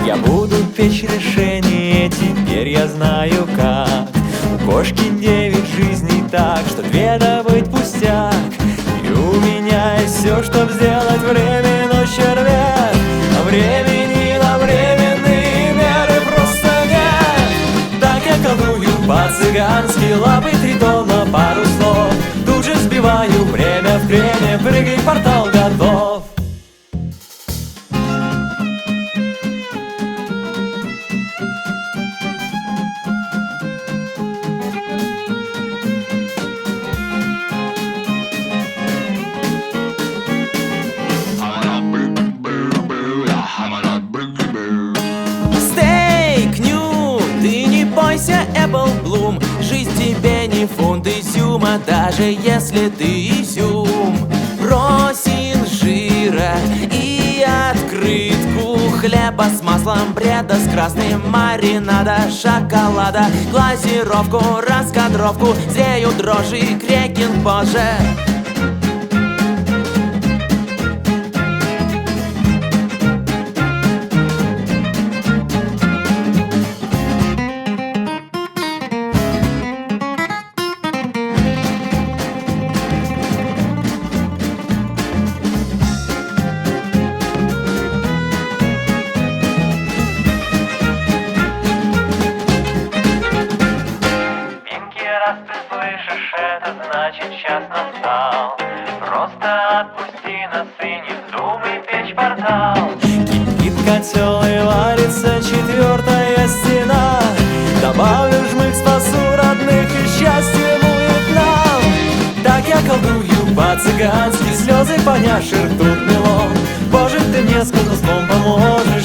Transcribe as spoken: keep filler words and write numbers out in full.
Я буду печь решение, теперь я знаю как. У кошки девять жизней так, что две добыть пустяк. И у меня есть все, чтоб сделать время, но червяк. А времени на временные меры просто нет. Так я колдую по-цыгански, лапы три тона, пару слов. Тут же сбиваю время в креме, прыгай, портал готов. Стейк Нью, ты не бойся, Apple Bloom. Жизнь тебе не фунт изюма, даже если ты изюм. Просин жира и открытку хлеба с маслом, бреда с красным маринада, шоколада, глазировку, раскадровку, зреют дрожжи, крекинг позже. Раз ты слышишь, это значит час настал. Просто отпусти нас и не вздумай печь портал. Кипит котел и варится четвертая стена. Добавлю жмых, спасу родных, и счастье будет нам. Так я колдую по-цыгански, слезы поняши ртут мелом. Боже, ты мне с колдовством поможешь.